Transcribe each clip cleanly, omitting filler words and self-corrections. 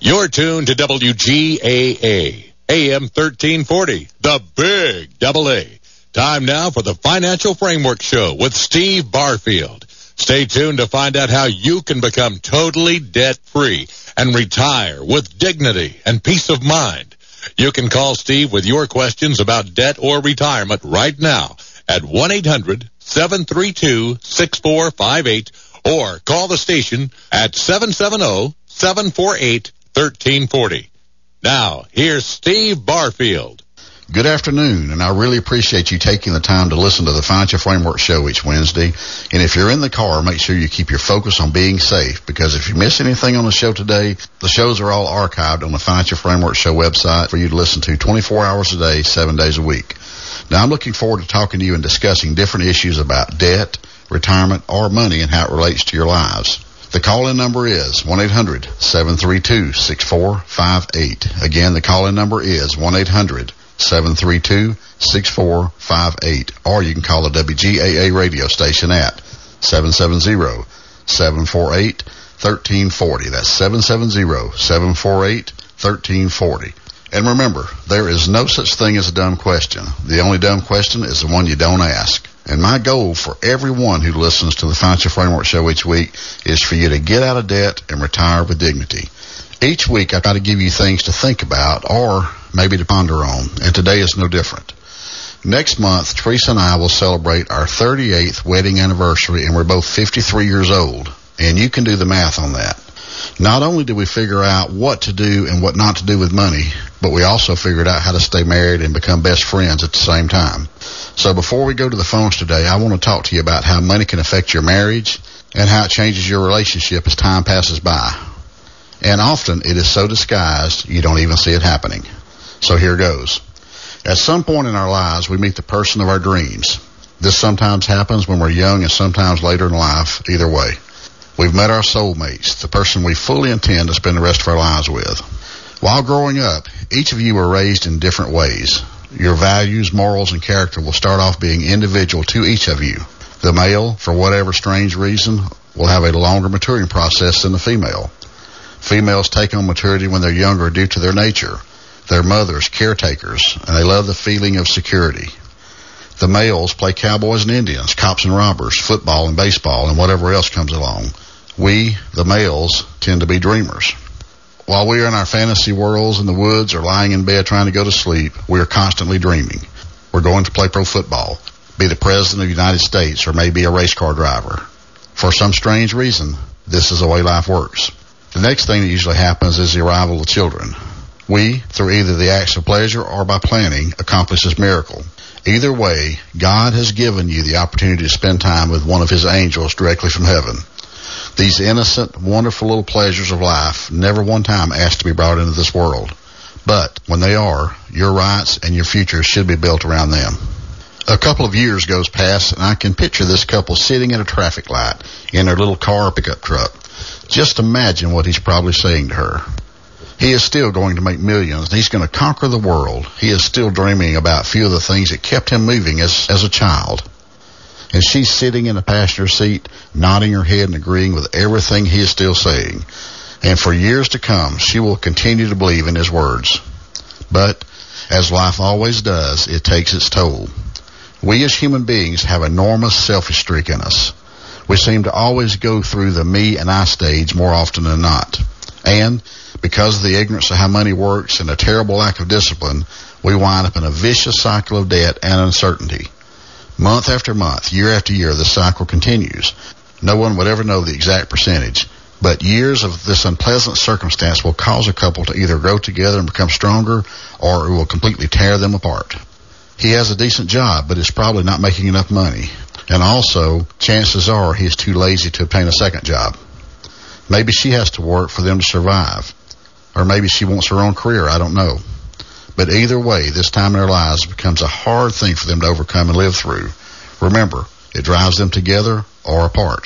You're tuned to WGAA, AM 1340, the Big Double A. Time now for the Financial Framework Show with Steve Barfield. Stay tuned to find out how you can become totally debt-free and retire with dignity and peace of mind. You can call Steve with your questions about debt or retirement right now at 1-800-732-6458 or call the station at 770-748-1340. Now, here's Steve Barfield. Good afternoon, and I really appreciate you taking the time to listen to the Financial Framework Show each Wednesday. And if you're in the car, make sure you keep your focus on being safe, because if you miss anything on the show today, the shows are all archived on the Financial Framework Show website for you to listen to 24 hours a day, 7 days a week. Now, I'm looking forward to talking to you and discussing different issues about debt, retirement, or money and how it relates to your lives. The call-in number is 1-800-732-6458. Again, the call-in number is 1-800-732-6458. Or you can call the WGAA radio station at 770-748-1340. That's 770-748-1340. And remember, there is no such thing as a dumb question. The only dumb question is the one you don't ask. And my goal for everyone who listens to the Financial Framework Show each week is for you to get out of debt and retire with dignity. Each week I try to give you things to think about or maybe to ponder on, and today is no different. Next month, Teresa and I will celebrate our 38th wedding anniversary, and we're both 53 years old, and you can do the math on that. Not only did we figure out what to do and what not to do with money, but we also figured out how to stay married and become best friends at the same time. So before we go to the phones today, I want to talk to you about how money can affect your marriage and how it changes your relationship as time passes by. And often it is so disguised you don't even see it happening. So here goes. At some point in our lives, we meet the person of our dreams. This sometimes happens when we're young and sometimes later in life, either way. We've met our soulmates, the person we fully intend to spend the rest of our lives with. While growing up, each of you were raised in different ways. Your values, morals, and character will start off being individual to each of you. The male, for whatever strange reason, will have a longer maturing process than the female. Females take on maturity when they're younger due to their nature. They're mothers, caretakers, and they love the feeling of security. The males play cowboys and Indians, cops and robbers, football and baseball, and whatever else comes along. We, the males, tend to be dreamers. While we are in our fantasy worlds in the woods or lying in bed trying to go to sleep, we are constantly dreaming. We're going to play pro football, be the president of the United States, or maybe a race car driver. For some strange reason, this is the way life works. The next thing that usually happens is the arrival of children. We, through either the acts of pleasure or by planning, accomplish this miracle. Either way, God has given you the opportunity to spend time with one of his angels directly from heaven. These innocent, wonderful little pleasures of life never one time asked to be brought into this world. But when they are, your rights and your future should be built around them. A couple of years goes past, and I can picture this couple sitting at a traffic light in their little car or pickup truck. Just imagine what he's probably saying to her. He is still going to make millions, and he's going to conquer the world. He is still dreaming about a few of the things that kept him moving as a child. And she's sitting in the passenger seat, nodding her head and agreeing with everything he is still saying. And for years to come, she will continue to believe in his words. But, as life always does, it takes its toll. We as human beings have an enormous selfish streak in us. We seem to always go through the me and I stage more often than not. And, because of the ignorance of how money works and a terrible lack of discipline, we wind up in a vicious cycle of debt and uncertainty. Month after month, year after year, the cycle continues. No one would ever know the exact percentage, but years of this unpleasant circumstance will cause a couple to either grow together and become stronger, or it will completely tear them apart. He has a decent job, but is probably not making enough money. And also, chances are he is too lazy to obtain a second job. Maybe she has to work for them to survive. Or maybe she wants her own career, I don't know. But either way, this time in their lives becomes a hard thing for them to overcome and live through. Remember, it drives them together or apart.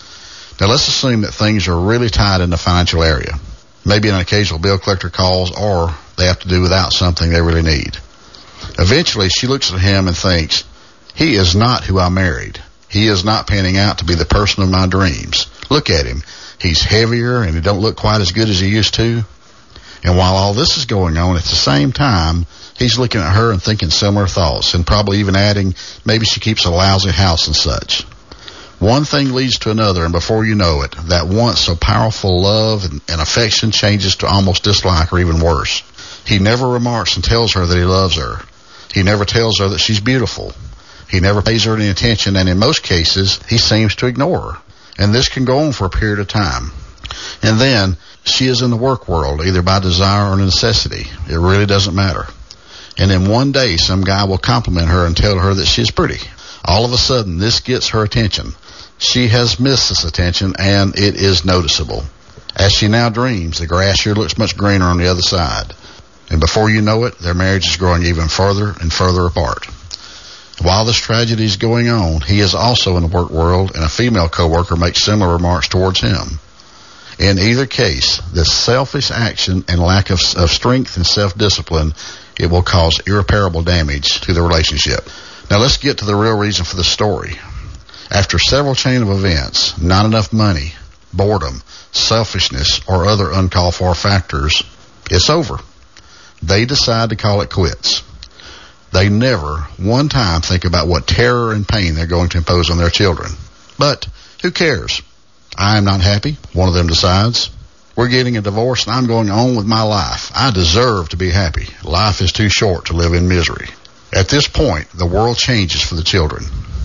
Now let's assume that things are really tight in the financial area. Maybe an occasional bill collector calls, or they have to do without something they really need. Eventually, she looks at him and thinks, he is not who I married. He is not panning out to be the person of my dreams. Look at him. He's heavier and he don't look quite as good as he used to. And while all this is going on, at the same time, he's looking at her and thinking similar thoughts, and probably even adding, maybe she keeps a lousy house and such. One thing leads to another, and before you know it, that once so powerful love and affection changes to almost dislike, or even worse. He never remarks and tells her that he loves her. He never tells her that she's beautiful. He never pays her any attention, and in most cases, he seems to ignore her. And this can go on for a period of time. And then, she is in the work world, either by desire or necessity. It really doesn't matter. And then one day, some guy will compliment her and tell her that she's pretty. All of a sudden, this gets her attention. She has missed this attention, and it is noticeable. As she now dreams, the grass here looks much greener on the other side. And before you know it, their marriage is growing even further and further apart. While this tragedy is going on, he is also in the work world, and a female coworker makes similar remarks towards him. In either case, the selfish action and lack of strength and self-discipline, it will cause irreparable damage to the relationship. Now let's get to the real reason for the story. After several chain of events, not enough money, boredom, selfishness, or other uncalled for factors, it's over. They decide to call it quits. They never, one time, think about what terror and pain they're going to impose on their children. But who cares? I am not happy, one of them decides. We're getting a divorce and I'm going on with my life. I deserve to be happy. Life is too short to live in misery. At this point, the world changes for the children.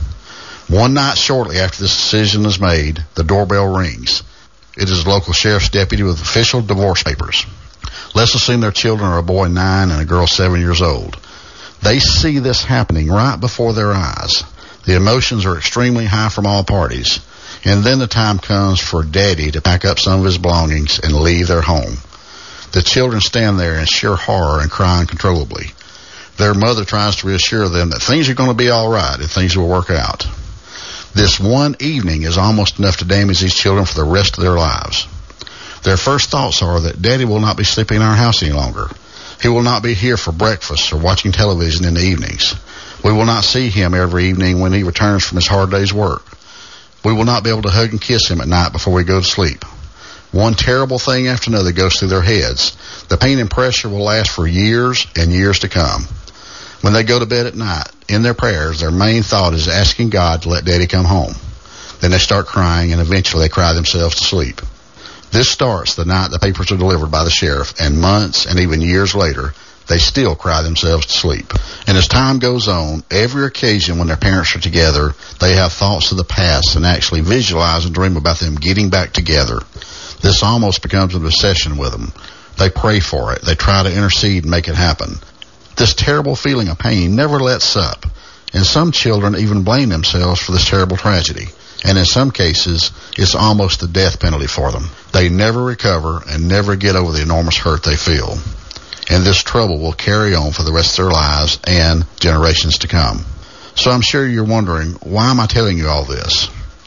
One night shortly after this decision is made, the doorbell rings. It is a local sheriff's deputy with official divorce papers. Let's assume their children are a boy 9 and a girl 7 years old. They see this happening right before their eyes. The emotions are extremely high from all parties. And then the time comes for Daddy to pack up some of his belongings and leave their home. The children stand there in sheer horror and cry uncontrollably. Their mother tries to reassure them that things are going to be all right and things will work out. This one evening is almost enough to damage these children for the rest of their lives. Their first thoughts are that Daddy will not be sleeping in our house any longer. He will not be here for breakfast or watching television in the evenings. We will not see him every evening when he returns from his hard day's work. We will not be able to hug and kiss him at night before we go to sleep. One terrible thing after another goes through their heads. The pain and pressure will last for years and years to come. When they go to bed at night, in their prayers, their main thought is asking God to let Daddy come home. Then they start crying, and eventually they cry themselves to sleep. This starts the night the papers are delivered by the sheriff, and months and even years later, they still cry themselves to sleep. And as time goes on, every occasion when their parents are together, they have thoughts of the past and actually visualize and dream about them getting back together. This almost becomes an obsession with them. They pray for it. They try to intercede and make it happen. This terrible feeling of pain never lets up, and some children even blame themselves for this terrible tragedy. And in some cases, it's almost the death penalty for them. They never recover and never get over the enormous hurt they feel. And this trouble will carry on for the rest of their lives and generations to come. So I'm sure you're wondering, why am I telling you all this?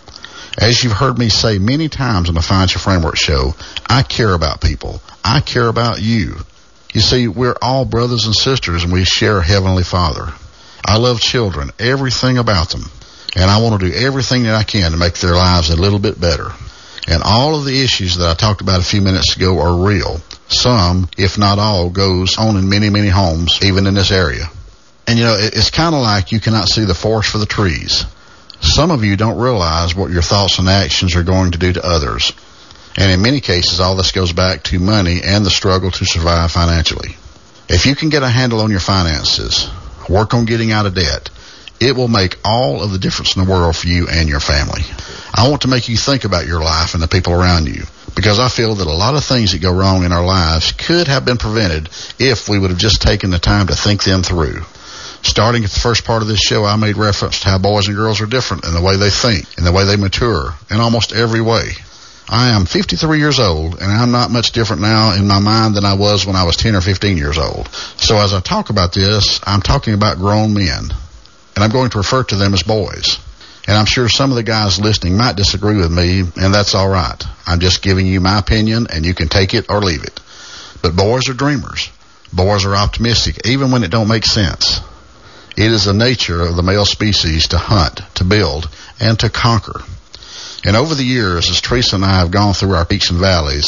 As you've heard me say many times on the Financial Framework Show, I care about people. I care about you. You see, we're all brothers and sisters, and we share a Heavenly Father. I love children, everything about them, and I want to do everything that I can to make their lives a little bit better. And all of the issues that I talked about a few minutes ago are real. Some, if not all, goes on in many, many homes, even in this area. And, it's kind of like you cannot see the forest for the trees. Some of you don't realize what your thoughts and actions are going to do to others. And in many cases, all this goes back to money and the struggle to survive financially. If you can get a handle on your finances, work on getting out of debt, it will make all of the difference in the world for you and your family. I want to make you think about your life and the people around you, because I feel that a lot of things that go wrong in our lives could have been prevented if we would have just taken the time to think them through. Starting at the first part of this show, I made reference to how boys and girls are different in the way they think, in the way they mature, in almost every way. I am 53 years old, and I'm not much different now in my mind than I was when I was 10 or 15 years old. So as I talk about this, I'm talking about grown men, and I'm going to refer to them as boys. And I'm sure some of the guys listening might disagree with me, and that's all right. I'm just giving you my opinion, and you can take it or leave it. But boys are dreamers. Boys are optimistic, even when it don't make sense. It is the nature of the male species to hunt, to build, and to conquer. And over the years, as Teresa and I have gone through our peaks and valleys,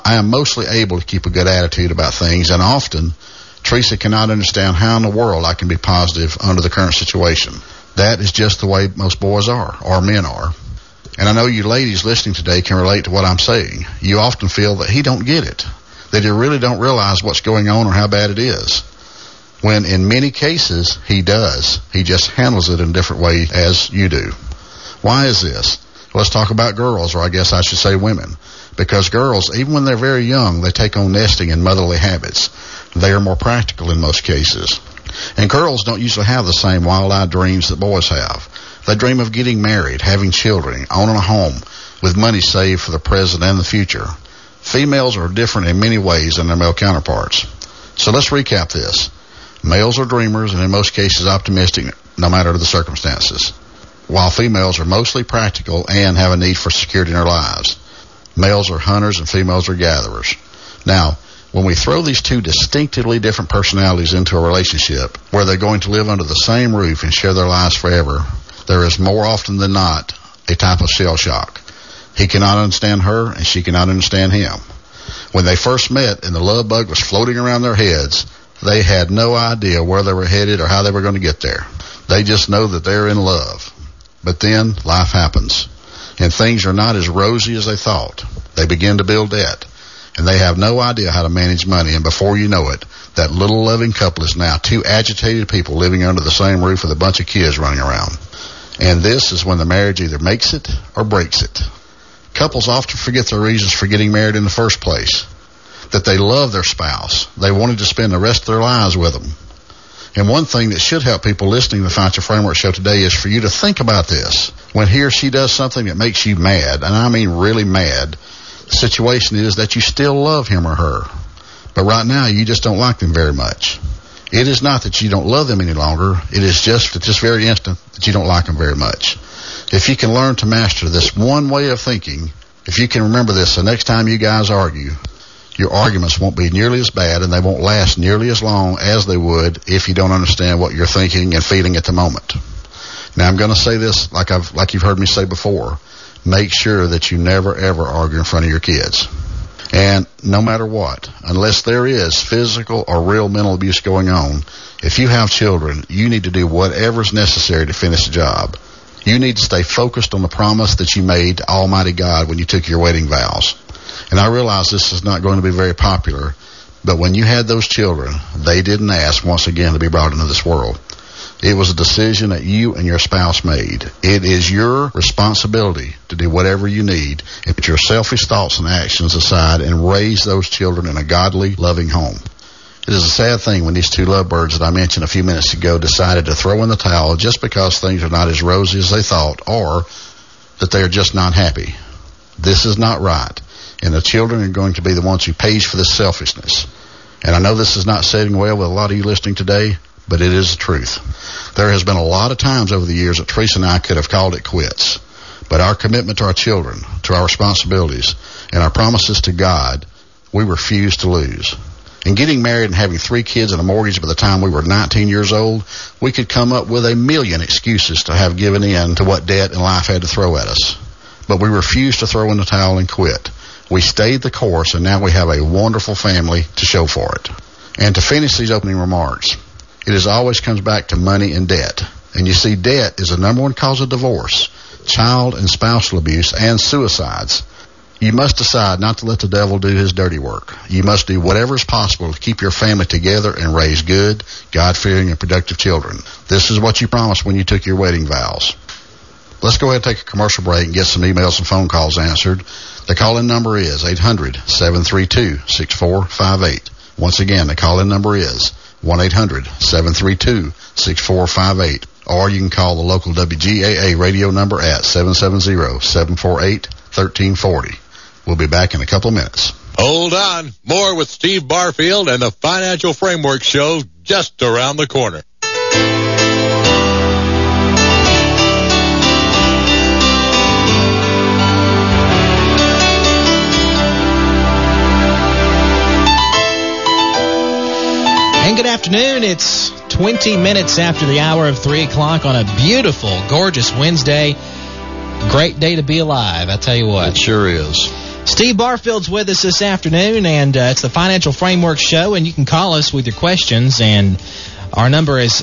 I am mostly able to keep a good attitude about things, and often Teresa cannot understand how in the world I can be positive under the current situation. That is just the way most boys are, or men are. And I know you ladies listening today can relate to what I'm saying. You often feel that he don't get it, that you really don't realize what's going on or how bad it is. When in many cases, he does. He just handles it in a different way as you do. Why is this? Let's talk about girls, or I guess I should say women. Because girls, even when they're very young, they take on nesting and motherly habits. They are more practical in most cases. And girls don't usually have the same wild-eyed dreams that boys have. They dream of getting married, having children, owning a home, with money saved for the present and the future. Females are different in many ways than their male counterparts. So let's recap this. Males are dreamers and in most cases optimistic, no matter the circumstances, while females are mostly practical and have a need for security in their lives. Males are hunters and females are gatherers. Now, when we throw these two distinctively different personalities into a relationship where they're going to live under the same roof and share their lives forever, there is more often than not a type of shell shock. He cannot understand her and she cannot understand him. When they first met and the love bug was floating around their heads, they had no idea where they were headed or how they were going to get there. They just know that they're in love. But then life happens, and things are not as rosy as they thought. They begin to build debt, and they have no idea how to manage money, and before you know it, that little loving couple is now two agitated people living under the same roof with a bunch of kids running around. And this is when the marriage either makes it or breaks it. Couples often forget their reasons for getting married in the first place. That they love their spouse. They wanted to spend the rest of their lives with them. And one thing that should help people listening to the Financial Framework Show today is for you to think about this. When he or she does something that makes you mad, and I mean really mad, the situation is that you still love him or her. But right now, you just don't like them very much. It is not that you don't love them any longer. It is just at this very instant that you don't like them very much. If you can learn to master this one way of thinking, if you can remember this the next time you guys argue, your arguments won't be nearly as bad and they won't last nearly as long as they would if you don't understand what you're thinking and feeling at the moment. Now, I'm going to say this like you've heard me say before. Make sure that you never, ever argue in front of your kids. And no matter what, unless there is physical or real mental abuse going on, if you have children, you need to do whatever is necessary to finish the job. You need to stay focused on the promise that you made to Almighty God when you took your wedding vows. And I realize this is not going to be very popular, but when you had those children, they didn't ask once again to be brought into this world. It was a decision that you and your spouse made. It is your responsibility to do whatever you need and put your selfish thoughts and actions aside and raise those children in a godly, loving home. It is a sad thing when these two lovebirds that I mentioned a few minutes ago decided to throw in the towel just because things are not as rosy as they thought or that they are just not happy. This is not right. And the children are going to be the ones who pays for this selfishness. And I know this is not sitting well with a lot of you listening today, but it is the truth. There has been a lot of times over the years that Teresa and I could have called it quits. But our commitment to our children, to our responsibilities, and our promises to God, we refuse to lose. And getting married and having 3 kids and a mortgage by the time we were 19 years old, we could come up with a million excuses to have given in to what debt and life had to throw at us. But we refused to throw in the towel and quit. We stayed the course, and now we have a wonderful family to show for it. And to finish these opening remarks, it always comes back to money and debt. And you see, debt is the number one cause of divorce, child and spousal abuse, and suicides. You must decide not to let the devil do his dirty work. You must do whatever is possible to keep your family together and raise good, God-fearing, and productive children. This is what you promised when you took your wedding vows. Let's go ahead and take a commercial break and get some emails and phone calls answered. The call-in number is 800-732-6458. Once again, the call-in number is 1-800-732-6458. Or you can call the local WGAA radio number at 770-748-1340. We'll be back in a couple of minutes. Hold on. More with Steve Barfield and the Financial Framework Show just around the corner. And good afternoon. It's 20 minutes after the hour of 3 o'clock on a beautiful, gorgeous Wednesday. Great day to be alive, I tell you what. It sure is. Steve Barfield's with us this afternoon, and it's the Financial Framework Show, and you can call us with your questions, and our number is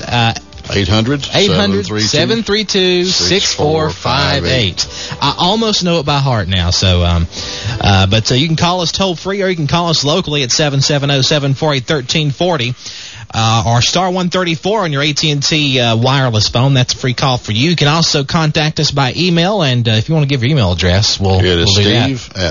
800-732-6458. I almost know it by heart now, so but you can call us toll-free, or you can call us locally at 770-748-1340. Or star 134 on your AT&T wireless phone. That's a free call for you. You can also contact us by email, and if you want to give your email address, we'll do that. It is Steve at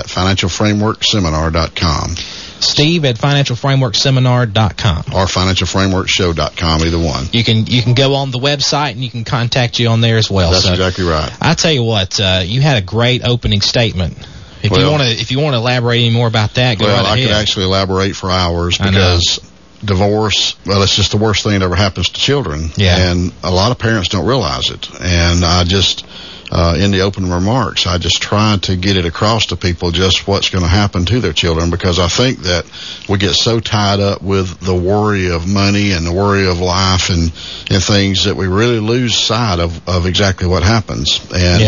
financialframeworkseminar.com. Steve at financialframeworkseminar.com. Or financialframeworkshow.com, either one. You can go on the website, and you can contact you on there as well. That's exactly right. I tell you what, you had a great opening statement. If you want to elaborate any more about that, go right ahead. I could actually elaborate for hours, because divorce, well, it's just the worst thing that ever happens to children. Yeah. And a lot of parents don't realize it. And I just, in the opening remarks, I just tried to get it across to people just what's going to happen to their children, because I think that we get so tied up with the worry of money and the worry of life and things that we really lose sight of exactly what happens.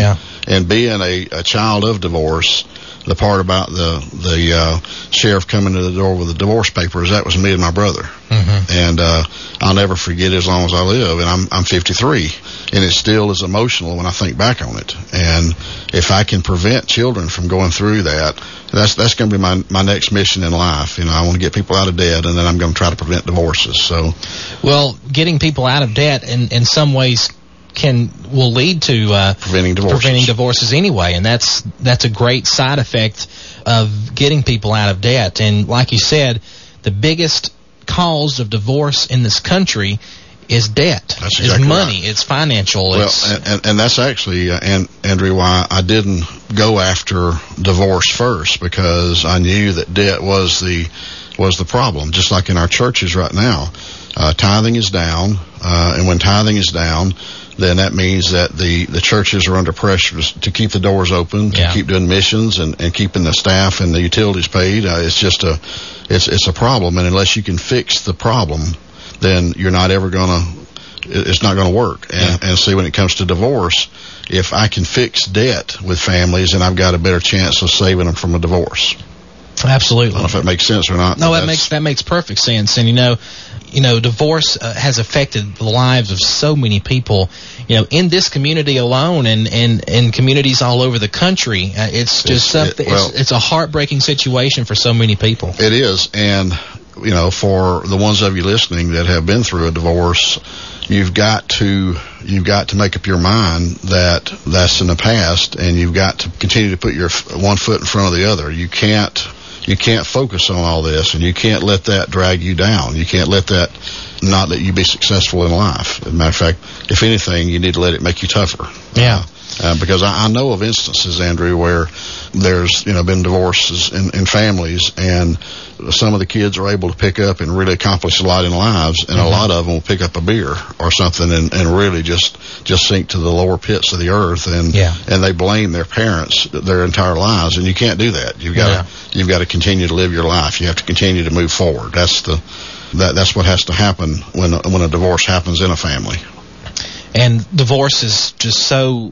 And being a child of divorce, the part about the sheriff coming to the door with the divorce papers, that was me and my brother. Mm-hmm. And I'll never forget it as long as I live. And I'm 53, and it still is emotional when I think back on it. And if I can prevent children from going through that, that's going to be my next mission in life. I want to get people out of debt, and then I'm going to try to prevent divorces. So, well, getting people out of debt in some ways will lead to preventing divorces anyway, and that's a great side effect of getting people out of debt. And like you said, the biggest cause of divorce in this country is debt. That's exactly it's money. Right. It's financial. Well, and that's actually, Andrew, why I didn't go after divorce first, because I knew that debt was the problem. Just like in our churches right now, tithing is down, and when tithing is down, then that means that the churches are under pressure to keep the doors open, to keep doing missions and keeping the staff and the utilities paid. It's just it's a problem, and unless you can fix the problem, then you're not ever it's not gonna work. And see, when it comes to divorce, if I can fix debt with families, then I've got a better chance of saving them from a divorce. Absolutely. I don't know if that makes sense or not. No, that makes perfect sense. And divorce has affected the lives of so many people, in this community alone, and in communities all over the country. It's just something. It's a heartbreaking situation for so many people. It is, and for the ones of you listening that have been through a divorce, you've got to make up your mind that that's in the past, and you've got to continue to put your one foot in front of the other. You can't focus on all this, and you can't let that drag you down. You can't let that not let you be successful in life. As a matter of fact, if anything, you need to let it make you tougher. Yeah. Because I know of instances, Andrew, where there's been divorces in families, and some of the kids are able to pick up and really accomplish a lot in lives, and a lot of them will pick up a beer or something and really just sink to the lower pits of the earth, and they blame their parents their entire lives, and you can't do that. You've got to continue to live your life. You have to continue to move forward. That's what has to happen when a divorce happens in a family. And divorce is just so.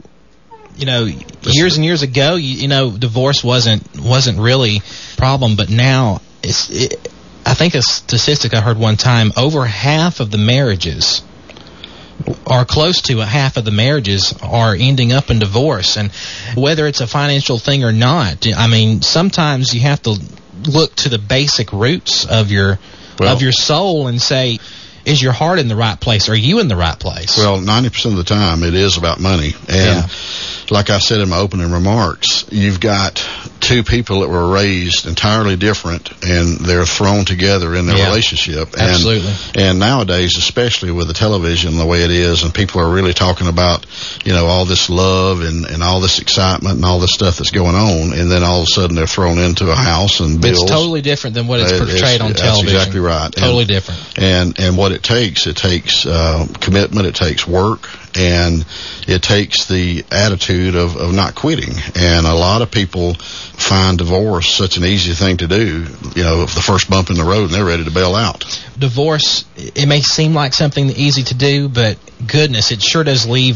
Years and years ago, divorce wasn't really a problem, but now I think a statistic I heard one time, over half of the marriages, or close to half of the marriages, are ending up in divorce. And whether it's a financial thing or not, sometimes you have to look to the basic roots of your soul and say, is your heart in the right place? Are you in the right place? Well, 90% of the time it is about money. And like I said in my opening remarks, you've got two people that were raised entirely different, and they're thrown together in their relationship. Absolutely. And nowadays, especially with the television the way it is, and people are really talking about, all this love and all this excitement and all this stuff that's going on, and then all of a sudden they're thrown into a house and bills. It's totally different than what it's portrayed on television. That's exactly right. Totally different. And what it takes commitment, it takes work, and it takes the attitude of not quitting. And a lot of people find divorce such an easy thing to do, the first bump in the road, and they're ready to bail out. Divorce, it may seem like something easy to do, but goodness, it sure does leave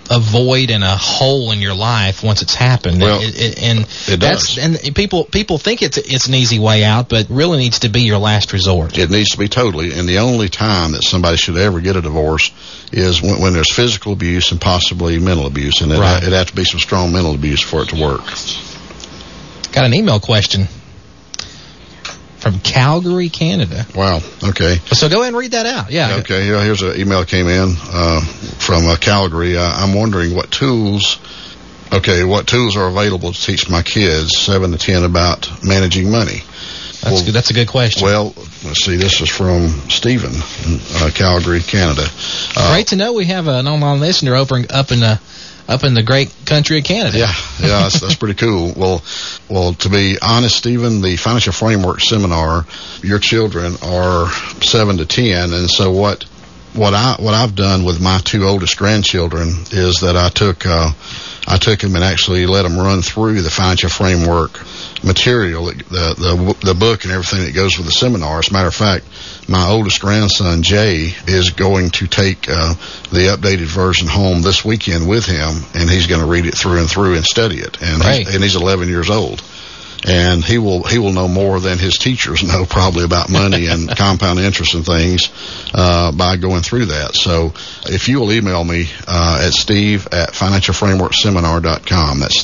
a void and a hole in your life once it's happened. Well, it does. And people think it's an easy way out, but really needs to be your last resort. It needs to be totally. And the only time that somebody should ever get a divorce is when there's physical abuse and possibly mental abuse, and Right. it'd have to be some strong mental abuse for it to work. Got an email question from Calgary, Canada. Wow. Okay. So go ahead and read that out. Yeah. Okay. Here's an email that came in from Calgary. I'm wondering what tools are available to teach my kids 7 to 10 about managing money. That's good. That's a good question. Well, let's see. This is from Stephen, Calgary, Canada. Great to know we have an online listener up in the great country of Canada. Yeah, that's pretty cool. Well, to be honest, Stephen, the Financial Framework Seminar, your children are 7 to 10, and so what I've done with my 2 oldest grandchildren is that I took them and actually let them run through the Financial Framework material, the book and everything that goes with the seminar. As a matter of fact, my oldest grandson, Jay, is going to take the updated version home this weekend with him, and he's going to read it through and through and study it. And he's 11 years old. And he will know more than his teachers know probably about money and compound interest and things by going through that. So if you will email me at steve@financialframeworkseminar.com, that's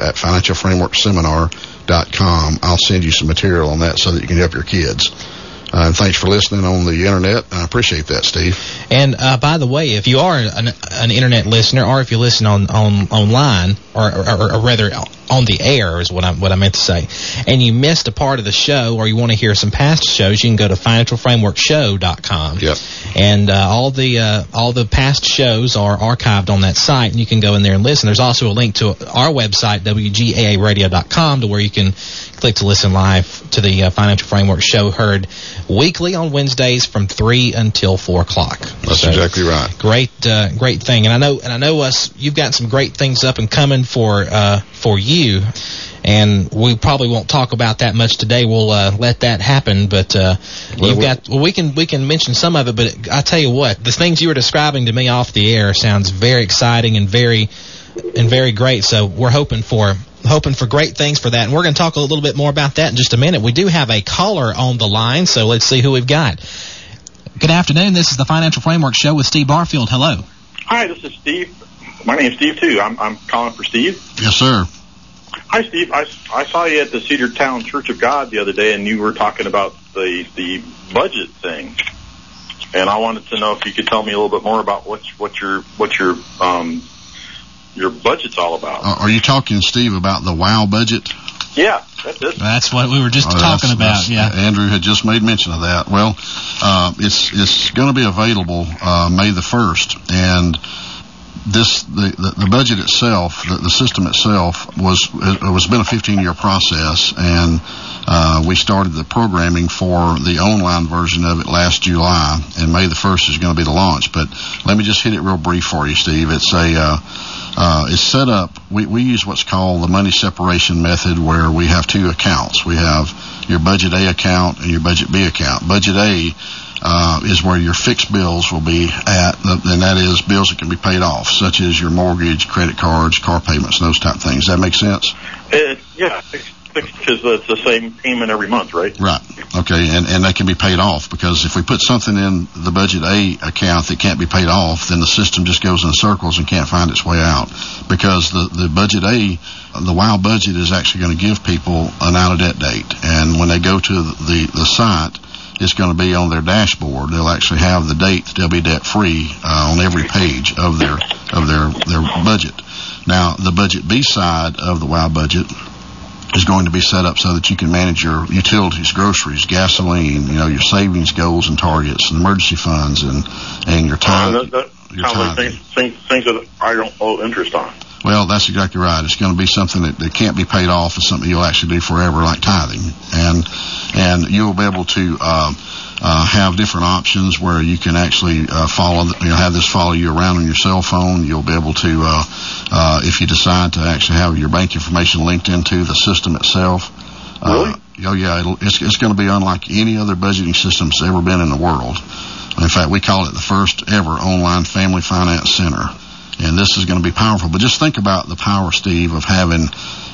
steve@financialframeworkseminar.com, I'll send you some material on that so that you can help your kids. And thanks for listening on the internet. I appreciate that, Steve. And by the way, if you are an internet listener, or if you listen online, or rather on the air is what I meant to say, and you missed a part of the show, or you want to hear some past shows, you can go to financialframeworkshow.com. Yep. And all the past shows are archived on that site, and you can go in there and listen. There's also a link to our website, WGAAradio.com, to where you can click to listen live to the Financial Framework Show, heard weekly on Wednesdays from 3 until 4 o'clock. That's exactly right. Great thing. And I know you've got some great things up and coming for you. And we probably won't talk about that much today. We'll let that happen. But we can mention some of it. But I tell you what, the things you were describing to me off the air sounds very exciting and very great. So we're hoping for great things for that. And we're going to talk a little bit more about that in just a minute. We do have a caller on the line, so let's see who we've got. Good afternoon. This is the Financial Framework Show with Steve Barfield. Hello. Hi, this is Steve. My name's Steve, too. I'm calling for Steve. Yes, sir. Hi, Steve. I saw you at the Cedartown Church of God the other day, and you were talking about the budget thing. And I wanted to know if you could tell me a little bit more about what your budget's all about. Are you talking, Steve, about the WOW budget? Yeah, that's it. That's what we were just talking about. Yeah, Andrew had just made mention of that. Well, it's going to be available May the 1st, and the budget itself, the system itself was been a 15-year process, and we started the programming for the online version of it last July, and May the 1st is going to be the launch. But let me just hit it real brief for you, Steve. It's set up. We use what's called the money separation method, where we have 2 accounts. We have your Budget A account and your Budget B account. Budget A is where your fixed bills will be at, and that is bills that can be paid off, such as your mortgage, credit cards, car payments, and those type of things. Does that make sense? Yeah, because it's the same payment every month, right? Right. Okay, and they can be paid off, because if we put something in the Budget A account that can't be paid off, then the system just goes in circles and can't find its way out, because the Budget A, the WOW budget, is actually going to give people an out-of-debt date, and when they go to the site, it's going to be on their dashboard. They'll actually have the date that they'll be debt-free on every page of their budget. Now, the Budget B side of the WOW budget is going to be set up so that you can manage your utilities, groceries, gasoline, your savings goals and targets, and emergency funds, and your time. That sounds like things that I don't owe interest on. Well, that's exactly right. It's going to be something that can't be paid off. It's something you'll actually do forever, like tithing. And you'll be able to have different options where you can actually have this follow you around on your cell phone. You'll be able to, if you decide to actually have your bank information linked into the system itself. Really? Oh, yeah. It's going to be unlike any other budgeting system that's ever been in the world. In fact, we call it the first ever online family finance center. And this is going to be powerful. But just think about the power, Steve, of having,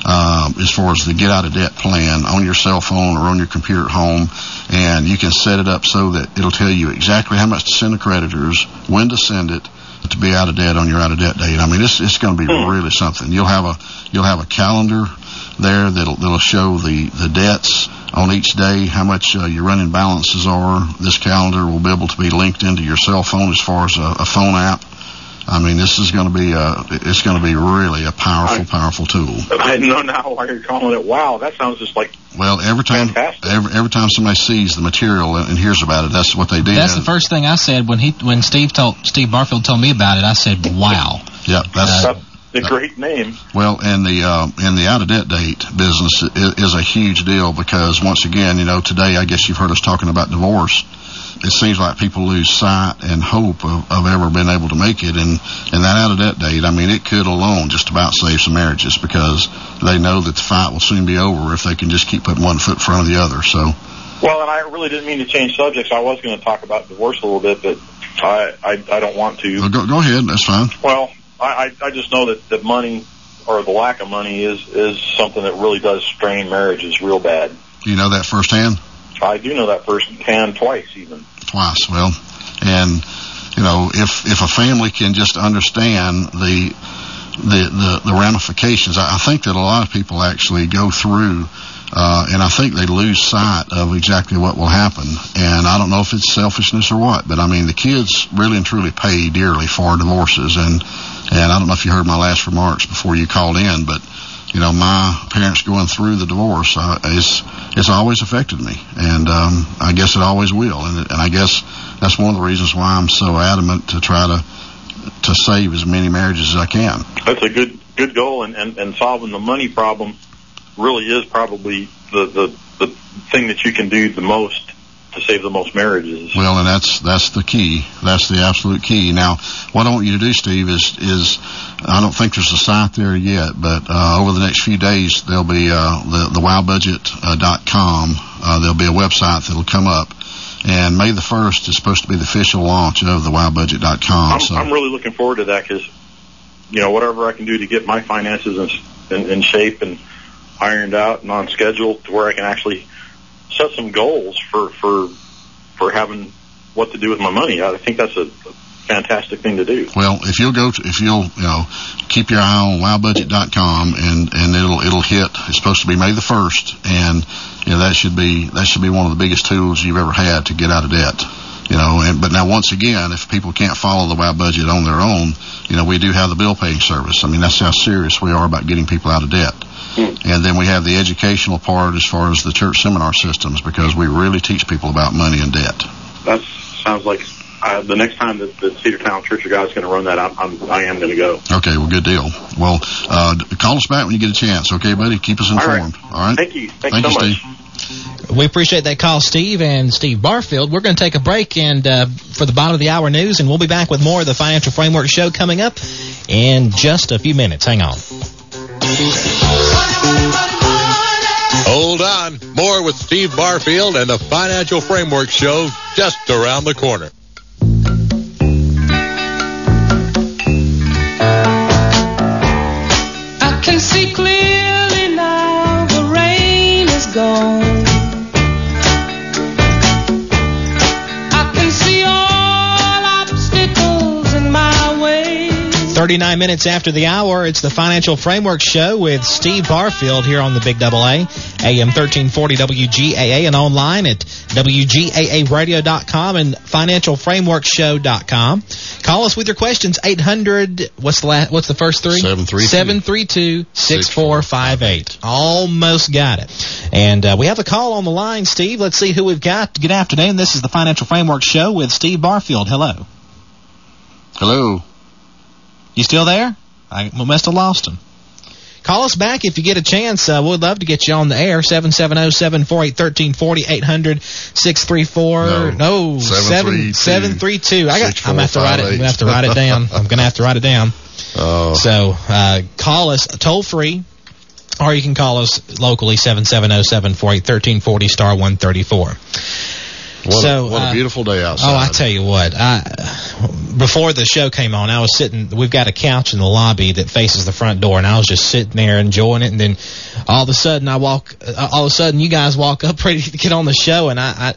as far as the get out of debt plan on your cell phone or on your computer at home, and you can set it up so that it'll tell you exactly how much to send to creditors, when to send it, to be out of debt on your out of debt date. I mean, it's going to be really something. You'll have a calendar there that'll show the debts on each day, how much your running balances are. This calendar will be able to be linked into your cell phone as far as a phone app. I mean, this is going to be it's going to be really a powerful tool. I know now why you're calling it. Wow, that sounds just like every time somebody sees the material and hears about it, that's what they do. That's the first thing I said when Steve Barfield told me about it. I said, "Wow." Yeah, that's a great name. Well, and the out of debt date business is a huge deal because once again, today I guess you've heard us talking about divorce. It seems like people lose sight and hope of ever being able to make it, and that out of debt date, I mean, it could alone just about save some marriages because they know that the fight will soon be over if they can just keep putting one foot in front of the other. So, well, and I really didn't mean to change subjects. I was going to talk about divorce a little bit, but I don't want to. Well, go ahead. That's fine. Well, I just know that money or the lack of money is something that really does strain marriages real bad. You know that firsthand? I do know that firsthand, twice even. Twice. Well, and if a family can just understand the ramifications, I think that a lot of people actually go through, and I think they lose sight of exactly what will happen. And I don't know if it's selfishness or what, but I mean the kids really and truly pay dearly for divorces. And I don't know if you heard my last remarks before you called in, but my parents going through the divorce it's always affected me, and I guess it always will, and I guess that's one of the reasons why I'm so adamant to try to save as many marriages as I can. That's a good goal, and solving the money problem really is probably the thing that you can do the most to save the most marriages. Well, and that's the key. That's the absolute key. Now, what I want you to do, Steve, is I don't think there's a site there yet, but over the next few days there'll be the wowbudget.com. There'll be a website that'll come up, and May the 1st is supposed to be the official launch of the wowbudget.com. I'm really looking forward to that because whatever I can do to get my finances in shape and ironed out and on schedule to where I can actually set some goals for having what to do with my money. I think that's a fantastic thing to do. Well, if you'll keep your eye on wowbudget.com and it'll hit. It's supposed to be May the 1st, and that should be one of the biggest tools you've ever had to get out of debt. But now once again, if people can't follow the Wow Budget on their own, we do have the bill paying service. I mean, that's how serious we are about getting people out of debt. And then we have the educational part as far as the church seminar systems, because we really teach people about money and debt. That sounds like the next time that the Cedartown Church of God is going to run that, I am going to go. Okay, well, good deal. Well, call us back when you get a chance, okay, buddy? Keep us informed. All right? Thank you. Thank you so much. Steve. We appreciate that call, Steve and Steve Barfield. We're going to take a break and for the bottom of the hour news, and we'll be back with more of the Financial Framework Show coming up in just a few minutes. Hang on. Hold on. More with Steve Barfield and the Financial Framework Show just around the corner. I can see clearly now the rain is gone. I can see all obstacles in my way. 39 minutes after the hour, it's the Financial Framework Show with Steve Barfield here on the Big Double A, AM 1340 WGAA, and online at WGAAradio.com and FinancialFrameworkShow.com. Call us with your questions, 800, what's the first three? 732-6458. Almost got it. And we have a call on the line, Steve. Let's see who we've got. Good afternoon. This is the Financial Framework Show with Steve Barfield. Hello. Hello. You still there? I must have lost him. Call us back if you get a chance. We'd love to get you on the air. 770-748-1340, 800-634. No, 732. I'm gonna have to write it. I'm gonna have to write it down. Oh. So call us toll free, or you can call us locally 770-748-1340 *134. What a beautiful day outside. Oh, I tell you what, before the show came on, I was sitting, we've got a couch in the lobby that faces the front door, and I was just sitting there enjoying it, and then all of a sudden you guys walk up ready to get on the show, and I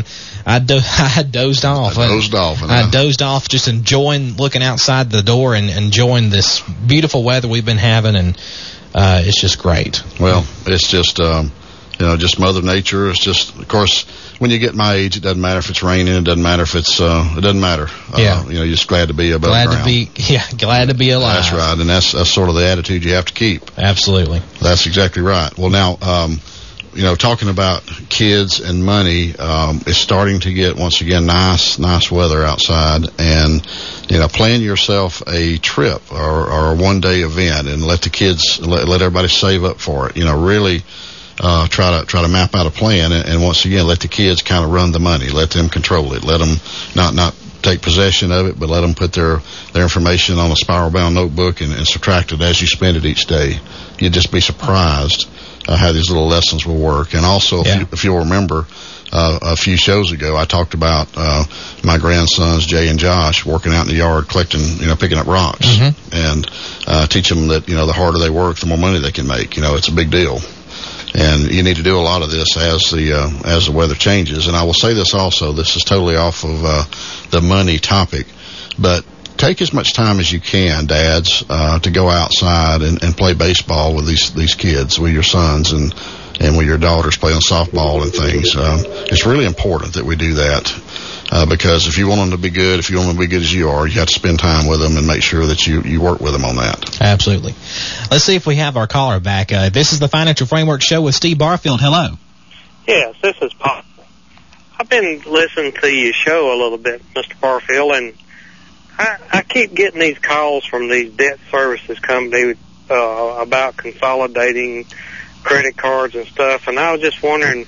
had dozed off. I dozed off just enjoying looking outside the door and enjoying this beautiful weather we've been having, and it's just great. Well, it's just just Mother Nature. It's just, of course, when you get my age, it doesn't matter if it's raining. It doesn't matter if it's, it doesn't matter. Yeah. You're just glad to be above ground. Glad to be alive. That's right. And that's sort of the attitude you have to keep. Absolutely. That's exactly right. Well, now, talking about kids and money, it's starting to get, once again, nice weather outside, and, plan yourself a trip or a one-day event and let the kids, let everybody save up for it. Really, try to map out a plan, and once again, let the kids kind of run the money, let them control it, let them not take possession of it, but let them put their information on a spiral-bound notebook and subtract it as you spend it each day. You'd just be surprised how these little lessons will work. And also, if you'll remember, a few shows ago, I talked about my grandsons, Jay and Josh, working out in the yard, collecting, picking up rocks, and teach them that, the harder they work, the more money they can make. It's a big deal. And you need to do a lot of this as the weather changes. And I will say this also, this is totally off of the money topic, but take as much time as you can, dads, to go outside and play baseball with these kids, with your sons and with your daughters playing softball and things. It's really important that we do that, because if you want them to be good, if you want them to be good as you are, you have to spend time with them and make sure that you work with them on that. Absolutely. Let's see if we have our caller back. This is the Financial Framework Show with Steve Barfield. Hello. Yes, this is Paul. I've been listening to your show a little bit, Mr. Barfield, and I keep getting these calls from these debt services companies about consolidating credit cards and stuff, and I was just wondering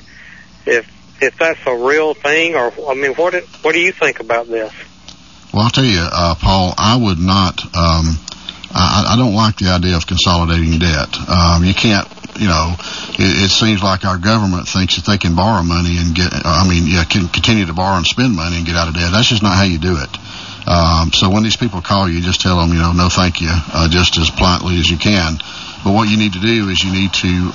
if that's a real thing, or what do you think about this? Well, I'll tell you, Paul, I would not. I don't like the idea of consolidating debt. You can't. It seems like our government thinks that they can borrow money and can continue to borrow and spend money and get out of debt. That's just not how you do it. So when these people call you, just tell them, no thank you, just as politely as you can. But what you need to do is you need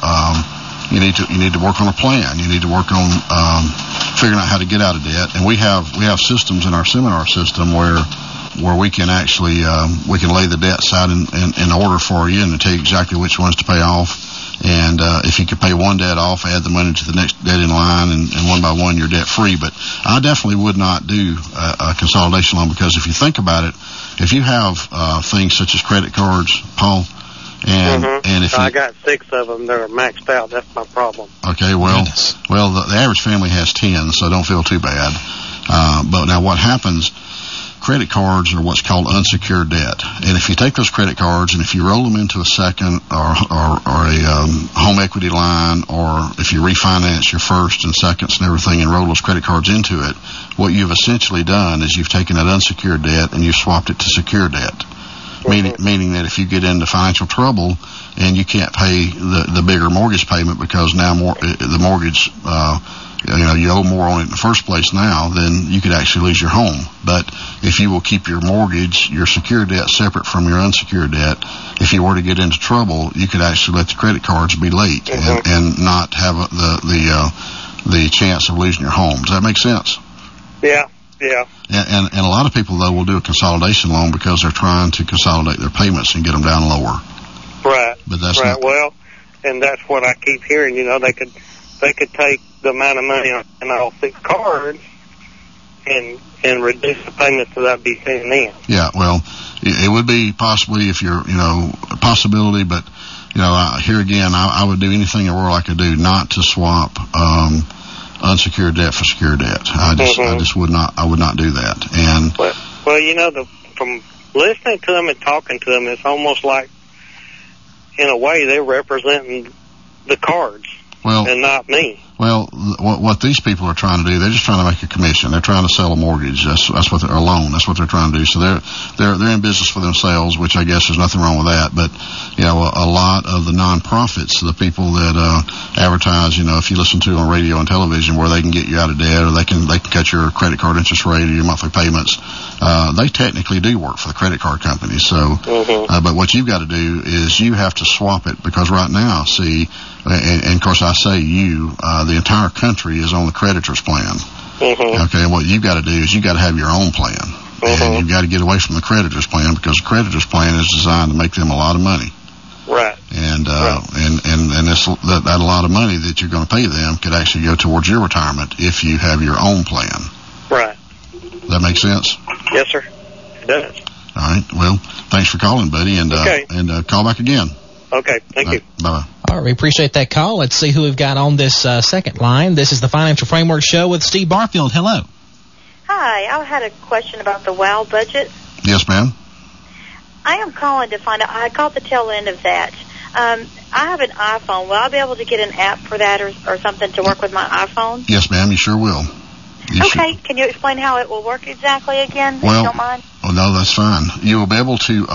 to work on a plan. You need to work on figuring out how to get out of debt. And we have systems in our seminar system where we can actually we can lay the debts out in order for you and tell you exactly which ones to pay off. And if you could pay one debt off, add the money to the next debt in line, and one by one you're debt free. But I definitely would not do a consolidation loan, because if you think about it, if you have things such as credit cards, Paul, and if I got 6 of them that are maxed out, that's my problem. Okay, well, the average family has 10, so don't feel too bad. But now what happens? Credit cards are what's called unsecured debt, and if you take those credit cards and if you roll them into a second or a home equity line, or if you refinance your first and seconds and everything and roll those credit cards into it, what you've essentially done is you've taken that unsecured debt and you've swapped it to secure debt. Meaning that if you get into financial trouble and you can't pay the bigger mortgage payment because now the mortgage you owe more on it in the first place now, then you could actually lose your home. But if you will keep your mortgage, your secured debt, separate from your unsecured debt, if you were to get into trouble, you could actually let the credit cards be late and not have the chance of losing your home. Does that make sense? Yeah. Yeah. And a lot of people, though, will do a consolidation loan because they're trying to consolidate their payments and get them down lower. Right. But that's right. not. Well, and that's what I keep hearing. They could take the amount of money off the cards and reduce the payments that I'd be sending in. Yeah. Well, it would be possibly if you're a possibility, but here again, I would do anything in the world I could do not to swap unsecured debt for secured debt. I just would not. I would not do that. And from listening to them and talking to them, it's almost like, in a way, they're representing the cards and not me. Well, what these people are trying to do, they're just trying to make a commission. They're trying to sell a mortgage. That's what they're, a loan. That's what they're trying to do. So they're in business for themselves, which I guess there's nothing wrong with that. But, you know, a lot of the nonprofits, the people that, advertise, you know, if you listen to on radio and television where they can get you out of debt or they can cut your credit card interest rate or your monthly payments, they technically do work for the credit card company. So, but what you've got to do is you have to swap it, because right now, see, and of course I say you, the entire country is on the creditor's plan. Okay, and what you've got to do is you've got to have your own plan. And you've got to get away from the creditor's plan, because the creditor's plan is designed to make them a lot of money. Right. And that a lot of money that you're going to pay them could actually go towards your retirement if you have your own plan. Right. That makes sense? Yes, sir. It does. All right. Well, thanks for calling, buddy, and call back again. Okay. Thank you. Bye-bye. All right, we appreciate that call. Let's see who we've got on this second line. This is the Financial Framework Show with Steve Barfield. Hello. Hi, I had a question about the WOW budget. Yes, ma'am. I am calling to find out. I caught the tail end of that. I have an iPhone. Will I be able to get an app for that or something to work with my iPhone? Yes, ma'am, you sure will. Okay, can you explain how it will work exactly again, if you don't mind? Well, no, that's fine. You will be able to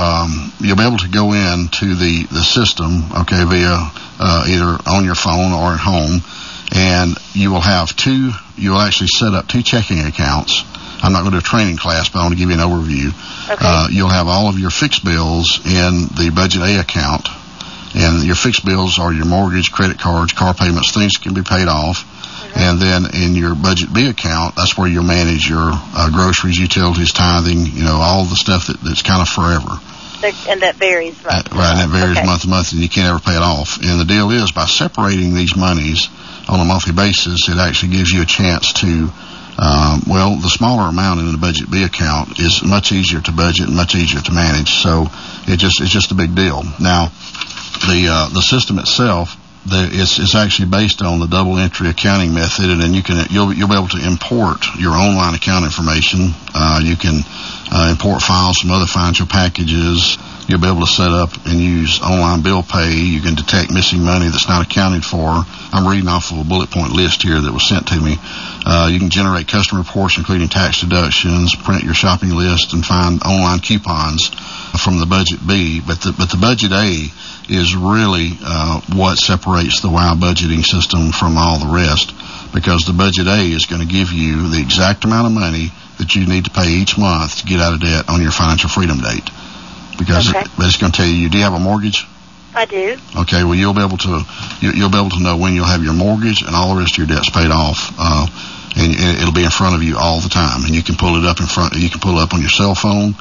go into the system, okay, via either on your phone or at home, and you will actually set up two checking accounts. I'm not going to do a training class, but I want to give you an overview. Okay. You'll have all of your fixed bills in the Budget A account, and your fixed bills are your mortgage, credit cards, car payments, things that can be paid off. And then in your Budget B account, that's where you'll manage your groceries, utilities, tithing, you know, all the stuff that's kind of forever. And that varies month to month. Right, and that varies month to month, and you can't ever pay it off. And the deal is, by separating these monies on a monthly basis, it actually gives you a chance to, the smaller amount in the Budget B account is much easier to budget and much easier to manage. So it's just a big deal. Now, the system itself, it's actually based on the double entry accounting method, and then you'll be able to import your online account information. You can import files from other financial packages. You'll be able to set up and use online bill pay. You can detect missing money that's not accounted for. I'm reading off of a bullet point list here that was sent to me. You can generate customer reports, including tax deductions, print your shopping list, and find online coupons from the Budget B. But the Budget A is really what separates the WOW budgeting system from all the rest, because the Budget A is going to give you the exact amount of money that you need to pay each month to get out of debt on your financial freedom date. Because it's going to tell you, do you have a mortgage? I do. Okay, well, you'll be able to know when you'll have your mortgage and all the rest of your debts paid off, and it'll be in front of you all the time, and you can pull it up you can pull it up on your cell phone.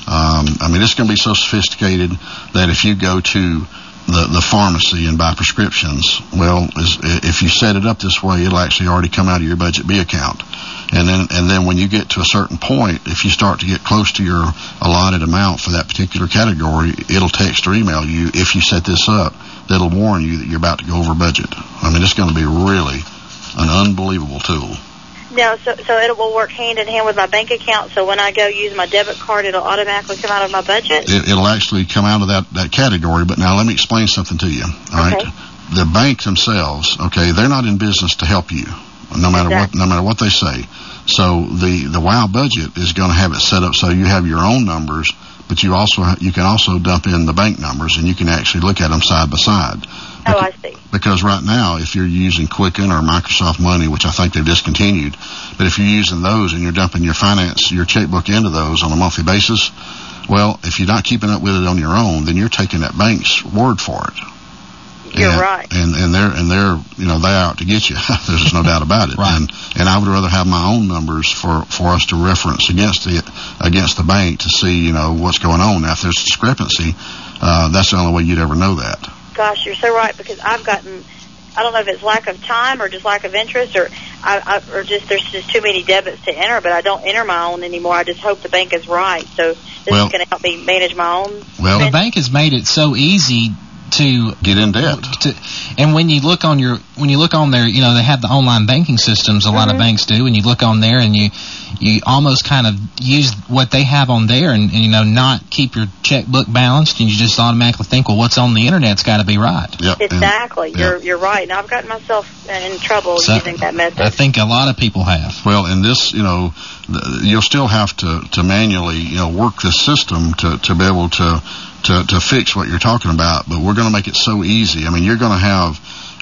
I mean, it's going to be so sophisticated that if you go to the pharmacy and buy prescriptions, well, if you set it up this way, it'll actually already come out of your Budget B account. And then when you get to a certain point, if you start to get close to your allotted amount for that particular category, it'll text or email you, if you set this up, that'll warn you that you're about to go over budget. I mean, it's going to be really an unbelievable tool. No, so it will work hand in hand with my bank account, so when I go use my debit card, it'll automatically come out of my budget? It'll actually come out of that category, but now let me explain something to you, all right? The bank themselves, okay, they're not in business to help you, no matter what they say. So the WOW budget is going to have it set up so you have your own numbers, but you can also dump in the bank numbers, and you can actually look at them side by side. Oh, I see. Because right now, if you're using Quicken or Microsoft Money, which I think they've discontinued, but if you're using those and you're dumping your checkbook into those on a monthly basis, well, if you're not keeping up with it on your own, then you're taking that bank's word for it. You're right. And they're they're out to get you. There's just no doubt about it. Right. And I would rather have my own numbers for us to reference against the bank to see, what's going on. Now, if there's a discrepancy, that's the only way you'd ever know that. Gosh, you're so right, because I've gotten, I don't know if it's lack of time or just lack of interest or there's just too many debits to enter, but I don't enter my own anymore. I just hope the bank is right. So this is going to help me manage my own. Well, the bank has made it so easy to get in debt. And when you look on there, they have the online banking systems. A lot of banks do, and you look on there, and you almost kind of use what they have on there, and not keep your checkbook balanced, and you just automatically think, well, what's on the internet's got to be right. Yep. Exactly. You're right. And I've gotten myself in trouble using that method. I think a lot of people have. Well, in this, you'll still have to manually, work the system to be able to fix what you're talking about, but we're going to make it so easy. I mean, you're going to have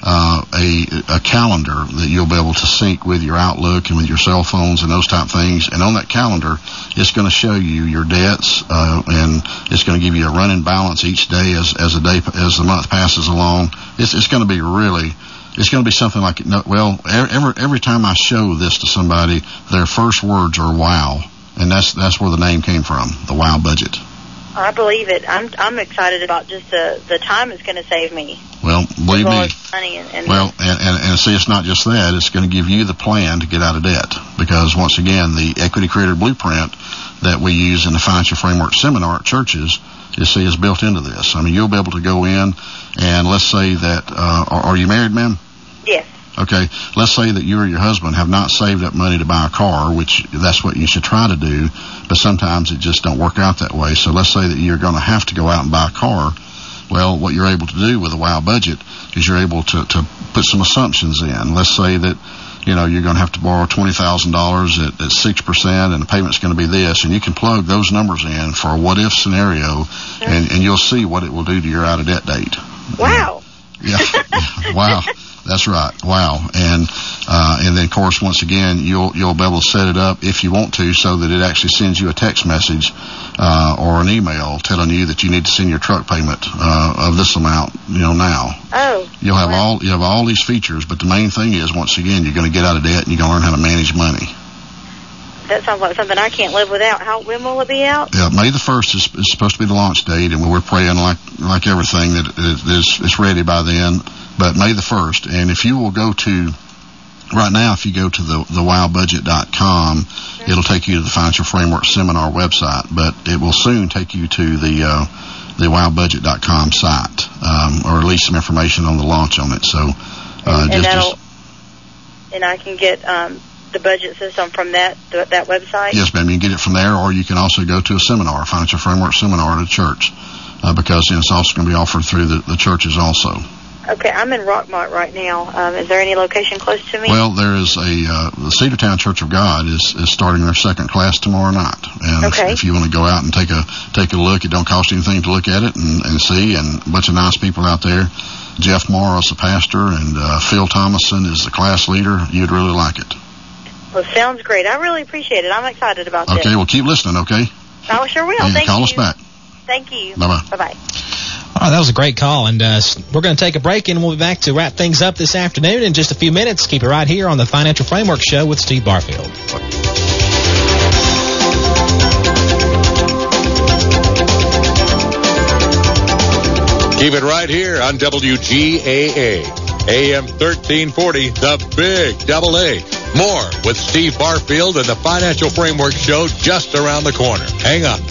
a calendar that you'll be able to sync with your Outlook and with your cell phones and those type of things. And on that calendar, it's going to show you your debts, and it's going to give you a running balance each day as the month passes along. It's going to be it's going to be something like, every time I show this to somebody, their first words are wow. And that's where the name came from, the WOW budget. I believe it. I'm excited about just the time it's going to save me. Well, believe me. Money and see, it's not just that. It's going to give you the plan to get out of debt. Because once again, the Equity Creator Blueprint that we use in the Financial Framework Seminar at churches is built into this. I mean, you'll be able to go in and let's say that, are you married, ma'am? Yes. Okay, let's say that you or your husband have not saved up money to buy a car, which that's what you should try to do, but sometimes it just don't work out that way. So let's say that you're going to have to go out and buy a car. Well, what you're able to do with a WOW budget is you're able to put some assumptions in. Let's say that, you're going to have to borrow $20,000 at 6%, and the payment's going to be this, and you can plug those numbers in for a what-if scenario, and you'll see what it will do to your out-of-debt date. Wow. Yeah. Wow. That's right. Wow. And then of course, once again, you'll be able to set it up if you want to, so that it actually sends you a text message, or an email telling you that you need to send your truck payment, of this amount, now. Oh. You have all these features, but the main thing is, once again, you're going to get out of debt and you're going to learn how to manage money. That sounds like something I can't live without. When will it be out? Yeah, May the 1st is supposed to be the launch date, and we're praying like everything that it's ready by then. But May the 1st, and if you will go to, right now, if you go to the wowbudget.com, it'll take you to the Financial Framework Seminar website, but it will soon take you to the wowbudget.com site, or at least some information on the launch on it. So, and I can get the budget system from that website? Yes, ma'am. You can get it from there, or you can also go to a seminar, a Financial Framework Seminar at a church, because it's also going to be offered through the churches also. Okay, I'm in Rockmont right now. Is there any location close to me? Well, there is the Cedartown Church of God is starting their second class tomorrow night. And if you want to go out and take a look, it don't cost anything to look at it and see, and a bunch of nice people out there. Jeff Morris, the pastor, and Phil Thomason is the class leader. You'd really like it. Well, sounds great. I really appreciate it. I'm excited about this. Okay, well, keep listening, okay? I sure will. And Thank call you. us back. Thank you. Bye-bye. Bye-bye. Oh, that was a great call, and we're going to take a break, and we'll be back to wrap things up this afternoon in just a few minutes. Keep it right here on the Financial Framework Show with Steve Barfield. Keep it right here on WGAA, AM 1340, the Big Double A. More with Steve Barfield and the Financial Framework Show just around the corner. Hang on.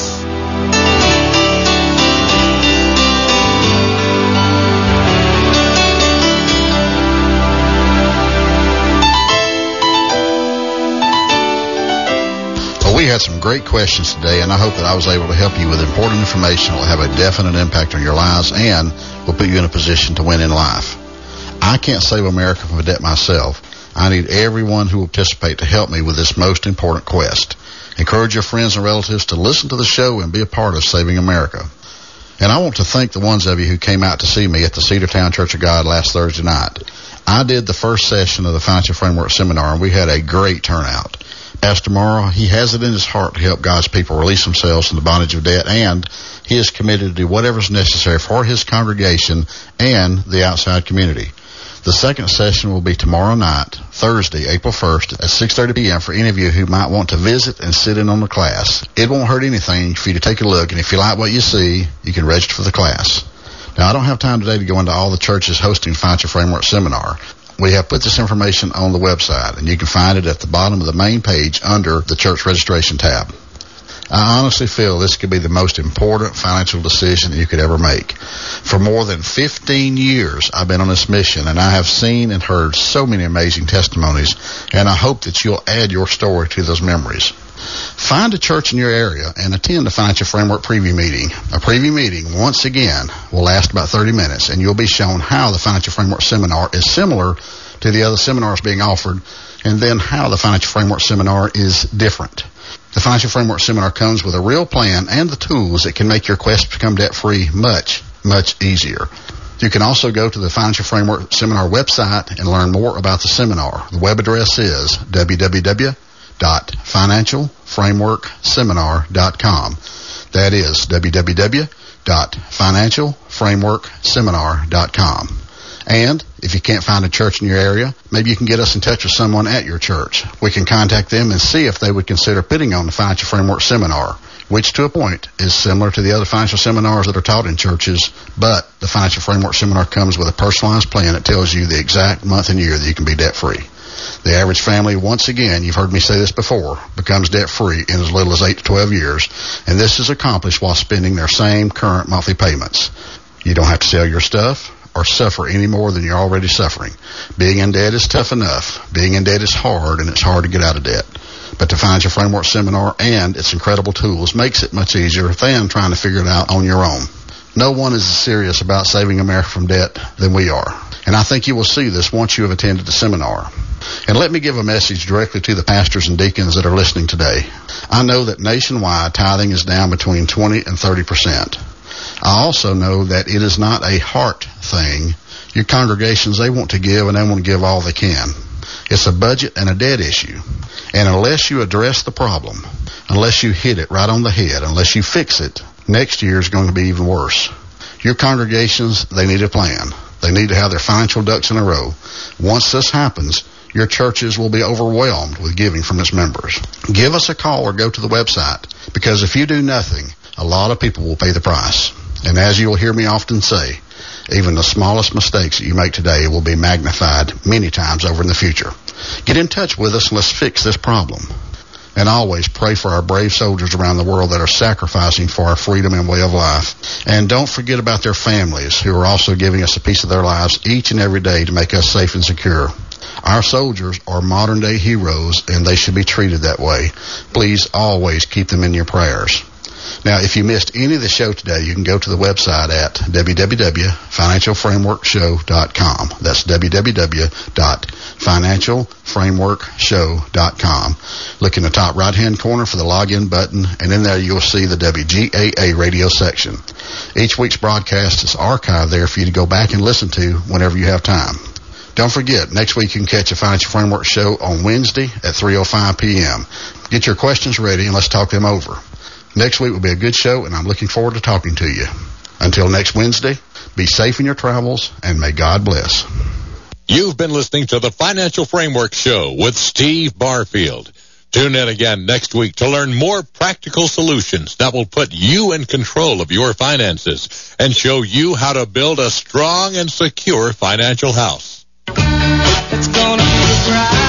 We had some great questions today, and I hope that I was able to help you with important information that will have a definite impact on your lives and will put you in a position to win in life. I can't save America from debt myself. I need everyone who will participate to help me with this most important quest. Encourage your friends and relatives to listen to the show and be a part of saving America. And I want to thank the ones of you who came out to see me at the Cedartown Church of God last Thursday night. I did the first session of the Financial Framework Seminar, and we had a great turnout. Pastor Morrow, he has it in his heart to help God's people release themselves from the bondage of debt, and he is committed to do whatever is necessary for his congregation and the outside community. The second session will be tomorrow night, Thursday, April 1st at 6:30 p.m. for any of you who might want to visit and sit in on the class. It won't hurt anything for you to take a look, and if you like what you see, you can register for the class. Now, I don't have time today to go into all the churches hosting Financial Framework Seminar. We have put this information on the website, and you can find it at the bottom of the main page under the church registration tab. I honestly feel this could be the most important financial decision that you could ever make. For more than 15 years, I've been on this mission, and I have seen and heard so many amazing testimonies, and I hope that you'll add your story to those memories. Find a church in your area and attend a Financial Framework preview meeting. A preview meeting, once again, will last about 30 minutes, and you'll be shown how the Financial Framework Seminar is similar to the other seminars being offered, and then how the Financial Framework Seminar is different. The Financial Framework Seminar comes with a real plan and the tools that can make your quest to become debt-free much, much easier. You can also go to the Financial Framework Seminar website and learn more about the seminar. The web address is www.financialframeworkseminar.com. That is www.financialframeworkseminar.com. And if you can't find a church in your area, maybe you can get us in touch with someone at your church. We can contact them and see if they would consider putting on the Financial Framework Seminar, which to a point is similar to the other financial seminars that are taught in churches, but the Financial Framework Seminar comes with a personalized plan that tells you the exact month and year that you can be debt-free. The average family, once again, you've heard me say this before, becomes debt-free in as little as 8 to 12 years, and this is accomplished while spending their same current monthly payments. You don't have to sell your stuff or suffer any more than you're already suffering. Being in debt is tough enough. Being in debt is hard, and it's hard to get out of debt. But the Financial Framework Seminar and its incredible tools makes it much easier than trying to figure it out on your own. No one is as serious about saving America from debt than we are. And I think you will see this once you have attended the seminar. And let me give a message directly to the pastors and deacons that are listening today. I know that nationwide tithing is down between 20 and 30%. I also know that it is not a heart thing. Your congregations, they want to give, and they want to give all they can. It's a budget and a debt issue. And unless you address the problem, unless you hit it right on the head, unless you fix it, next year is going to be even worse. Your congregations, they need a plan. They need to have their financial ducks in a row. Once this happens, your churches will be overwhelmed with giving from its members. Give us a call or go to the website, because if you do nothing, a lot of people will pay the price. And as you will hear me often say, even the smallest mistakes that you make today will be magnified many times over in the future. Get in touch with us and let's fix this problem. And always pray for our brave soldiers around the world that are sacrificing for our freedom and way of life. And don't forget about their families who are also giving us a piece of their lives each and every day to make us safe and secure. Our soldiers are modern-day heroes, and they should be treated that way. Please always keep them in your prayers. Now, if you missed any of the show today, you can go to the website at www.financialframeworkshow.com. That's www.financialframeworkshow.com. Look in the top right-hand corner for the login button, and in there you'll see the WGAA radio section. Each week's broadcast is archived there for you to go back and listen to whenever you have time. Don't forget, next week you can catch a Financial Framework show on Wednesday at 3:05 p.m. Get your questions ready and let's talk them over. Next week will be a good show, and I'm looking forward to talking to you. Until next Wednesday, be safe in your travels, and may God bless. You've been listening to the Financial Framework Show with Steve Barfield. Tune in again next week to learn more practical solutions that will put you in control of your finances and show you how to build a strong and secure financial house. It's gonna be a